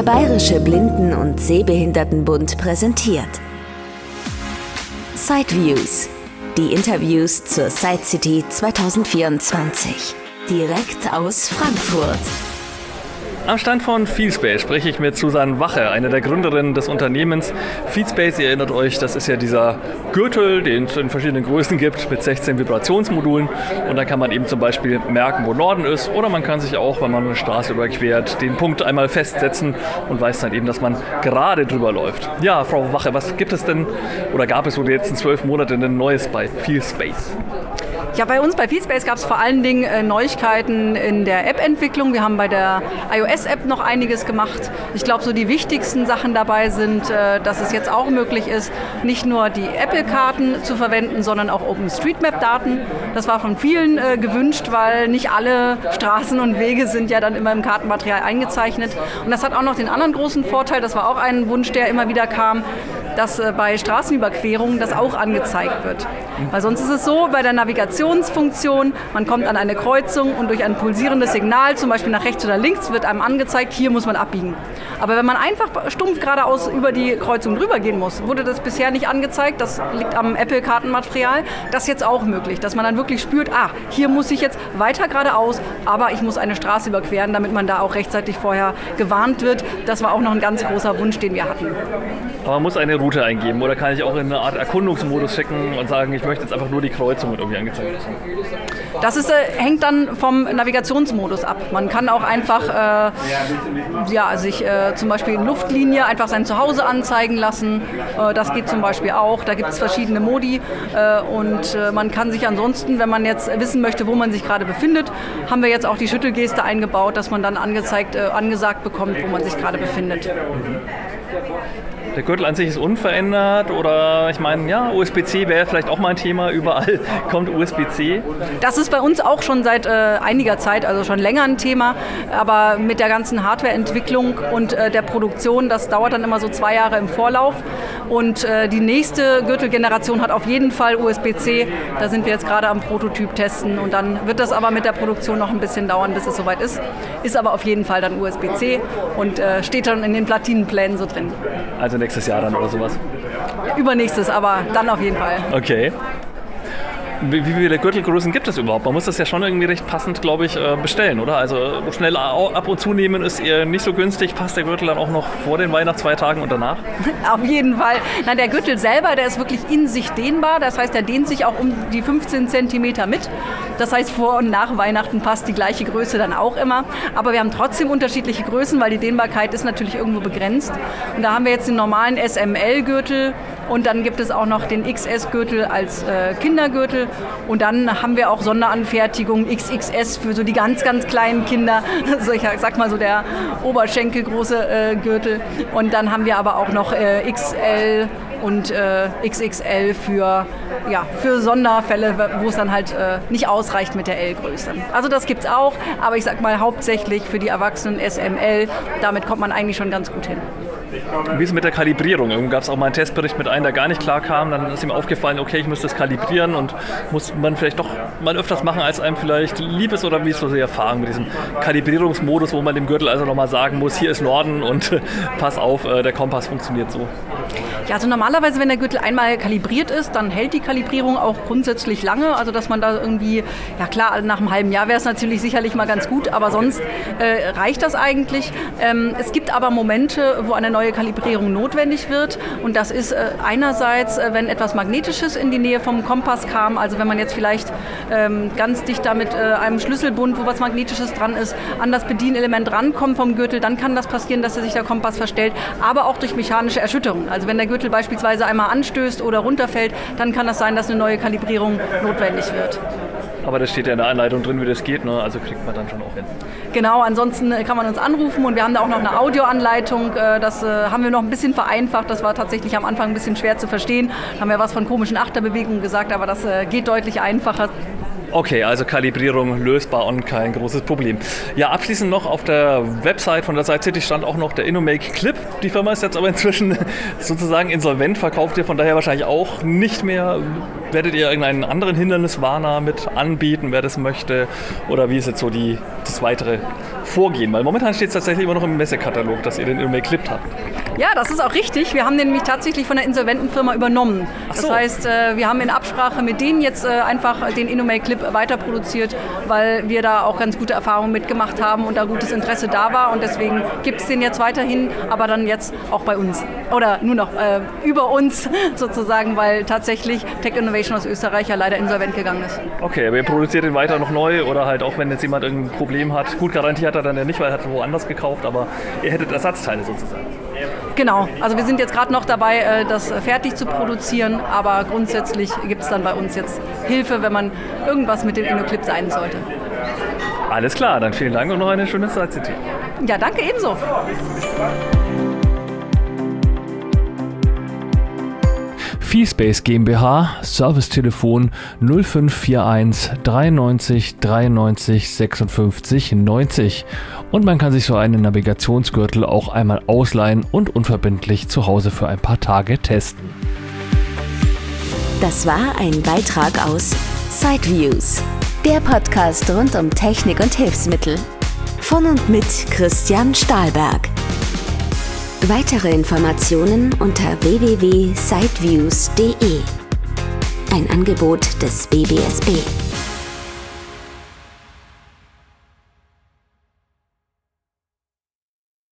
Der Bayerische Blinden- und Sehbehindertenbund präsentiert Sideviews, die Interviews zur Side City 2024, direkt aus Frankfurt. Am Stand von Feelspace spreche ich mit Susanne Wache, eine der Gründerinnen des Unternehmens Feelspace. Ihr erinnert euch, das ist ja dieser Gürtel, den es in verschiedenen Größen gibt, mit 16 Vibrationsmodulen. Und dann kann man eben zum Beispiel merken, wo Norden ist. Oder man kann sich auch, wenn man eine Straße überquert, den Punkt einmal festsetzen und weiß dann eben, dass man gerade drüber läuft. Ja, Frau Wache, was gibt es denn oder gab es so die letzten 12 Monate denn Neues bei Feelspace? Ja, bei uns bei Feelspace gab es vor allen Dingen Neuigkeiten in der App-Entwicklung. Wir haben bei der iOS-App noch einiges gemacht. Ich glaube, so die wichtigsten Sachen dabei sind, dass es jetzt auch möglich ist, nicht nur die Apple-Karten zu verwenden, sondern auch OpenStreetMap-Daten. Das war von vielen gewünscht, weil nicht alle Straßen und Wege sind ja dann immer im Kartenmaterial eingezeichnet. Und das hat auch noch den anderen großen Vorteil, das war auch ein Wunsch, der immer wieder kam, dass bei Straßenüberquerungen das auch angezeigt wird. Weil sonst ist es so, bei der Navigationsfunktion, man kommt an eine Kreuzung und durch ein pulsierendes Signal, zum Beispiel nach rechts oder links, wird einem angezeigt, hier muss man abbiegen. Aber wenn man einfach stumpf geradeaus über die Kreuzung drüber gehen muss, wurde das bisher nicht angezeigt. Das liegt am Apple-Kartenmaterial. Das ist jetzt auch möglich, dass man dann wirklich spürt, hier muss ich jetzt weiter geradeaus, aber ich muss eine Straße überqueren, damit man da auch rechtzeitig vorher gewarnt wird. Das war auch noch ein ganz großer Wunsch, den wir hatten. Aber man muss eine Route eingeben oder kann ich auch in eine Art Erkundungsmodus schicken und sagen, ich möchte jetzt einfach nur die Kreuzung irgendwie angezeigt haben? Das hängt dann vom Navigationsmodus ab. Man kann auch einfach sich zum Beispiel in Luftlinie einfach sein Zuhause anzeigen lassen. Das geht zum Beispiel auch. Da gibt es verschiedene Modi und man kann sich ansonsten, wenn man jetzt wissen möchte, wo man sich gerade befindet, haben wir jetzt auch die Schüttelgeste eingebaut, dass man dann angesagt bekommt, wo man sich gerade befindet. Der Gürtel an sich ist unverändert oder ich meine, ja, USB-C wäre vielleicht auch mal ein Thema, überall kommt USB-C. Das ist bei uns auch schon seit einiger Zeit, also schon länger ein Thema, aber mit der ganzen Hardwareentwicklung und der Produktion, das dauert dann immer so 2 Jahre im Vorlauf und die nächste Gürtelgeneration hat auf jeden Fall USB-C, da sind wir jetzt gerade am Prototyp testen und dann wird das aber mit der Produktion noch ein bisschen dauern, bis es soweit ist aber auf jeden Fall dann USB-C und steht dann in den Platinenplänen so drin. Also nächstes Jahr dann oder sowas? Übernächstes, aber dann auf jeden Fall. Okay. Wie viele Gürtelgrößen gibt es überhaupt? Man muss das ja schon irgendwie recht passend, glaube ich, bestellen, oder? Also schnell ab und zu nehmen ist eher nicht so günstig. Passt der Gürtel dann auch noch vor den Weihnachtsfeiertagen und danach? Auf jeden Fall. Nein, der Gürtel selber, der ist wirklich in sich dehnbar. Das heißt, der dehnt sich auch um die 15 Zentimeter mit. Das heißt, vor und nach Weihnachten passt die gleiche Größe dann auch immer. Aber wir haben trotzdem unterschiedliche Größen, weil die Dehnbarkeit ist natürlich irgendwo begrenzt. Und da haben wir jetzt den normalen SML-Gürtel und dann gibt es auch noch den XS-Gürtel als Kindergürtel. Und dann haben wir auch Sonderanfertigungen XXS für so die ganz, ganz kleinen Kinder. Also ich sag mal so der oberschenkelgroße Gürtel. Und dann haben wir aber auch noch XL und XXL für Sonderfälle, wo es dann halt nicht ausreicht mit der L-Größe. Also das gibt's auch, aber ich sag mal hauptsächlich für die Erwachsenen SML. Damit kommt man eigentlich schon ganz gut hin. Wie ist es mit der Kalibrierung? Irgendwo gab es auch mal einen Testbericht mit einem, der gar nicht klar kam. Dann ist ihm aufgefallen, okay, ich muss das kalibrieren und muss man vielleicht doch mal öfters machen, als einem vielleicht lieb ist. Oder wie ist so die Erfahrung mit diesem Kalibrierungsmodus, wo man dem Gürtel also nochmal sagen muss, hier ist Norden und pass auf, der Kompass funktioniert so? Ja, also normalerweise, wenn der Gürtel einmal kalibriert ist, dann hält die Kalibrierung auch grundsätzlich lange. Also dass man da irgendwie, ja klar, nach einem halben Jahr wäre es natürlich sicherlich mal ganz gut, aber sonst reicht das eigentlich. Es gibt aber Momente, wo eine neue Kalibrierung notwendig wird und das ist einerseits, wenn etwas Magnetisches in die Nähe vom Kompass kam, also wenn man jetzt vielleicht ganz dicht da mit einem Schlüsselbund, wo was Magnetisches dran ist, an das Bedienelement rankommt vom Gürtel, dann kann das passieren, dass sich der Kompass verstellt, aber auch durch mechanische Erschütterung. Also wenn der Gürtel beispielsweise einmal anstößt oder runterfällt, dann kann das sein, dass eine neue Kalibrierung notwendig wird. Aber das steht ja in der Anleitung drin, wie das geht, ne? Also kriegt man dann schon auch hin. Genau, ansonsten kann man uns anrufen und wir haben da auch noch eine Audioanleitung. Das haben wir noch ein bisschen vereinfacht. Das war tatsächlich am Anfang ein bisschen schwer zu verstehen. Da haben wir was von komischen Achterbewegungen gesagt, aber das geht deutlich einfacher. Okay, also Kalibrierung lösbar und kein großes Problem. Ja, abschließend noch auf der Website von der Side City stand auch noch der InnoMake Clip. Die Firma ist jetzt aber inzwischen sozusagen insolvent, verkauft ihr von daher wahrscheinlich auch nicht mehr. Werdet ihr irgendeinen anderen Hinderniswarner mit anbieten, wer das möchte? Oder wie ist jetzt so das weitere Vorgehen? Weil momentan steht es tatsächlich immer noch im Messekatalog, dass ihr den Innomake Clip habt. Ja, das ist auch richtig. Wir haben den nämlich tatsächlich von der insolventen Firma übernommen. Ach so. Das heißt, wir haben in Absprache mit denen jetzt einfach den Innomake Clip weiter produziert, weil wir da auch ganz gute Erfahrungen mitgemacht haben und da gutes Interesse da war. Und deswegen gibt es den jetzt weiterhin, aber dann jetzt auch bei uns. Oder nur noch über uns sozusagen, weil tatsächlich Tech Innovation aus Österreich ja leider insolvent gegangen ist. Okay, aber ihr produziert den weiter noch neu oder halt auch, wenn jetzt jemand irgendein Problem hat. Gut, Garantie hat er dann ja nicht, weil er hat woanders gekauft, aber ihr hättet Ersatzteile sozusagen. Genau, also wir sind jetzt gerade noch dabei, das fertig zu produzieren, aber grundsätzlich gibt es dann bei uns jetzt Hilfe, wenn man irgendwas mit dem InnoClip sein sollte. Alles klar, dann vielen Dank und noch eine schöne Zeit. Ja, danke ebenso. Feespace GmbH, Servicetelefon 0541 93 93 56 90. Und man kann sich so einen Navigationsgürtel auch einmal ausleihen und unverbindlich zu Hause für ein paar Tage testen. Das war ein Beitrag aus Sideviews, der Podcast rund um Technik und Hilfsmittel. Von und mit Christian Stahlberg. Weitere Informationen unter www.sideviews.de. Ein Angebot des BBSB.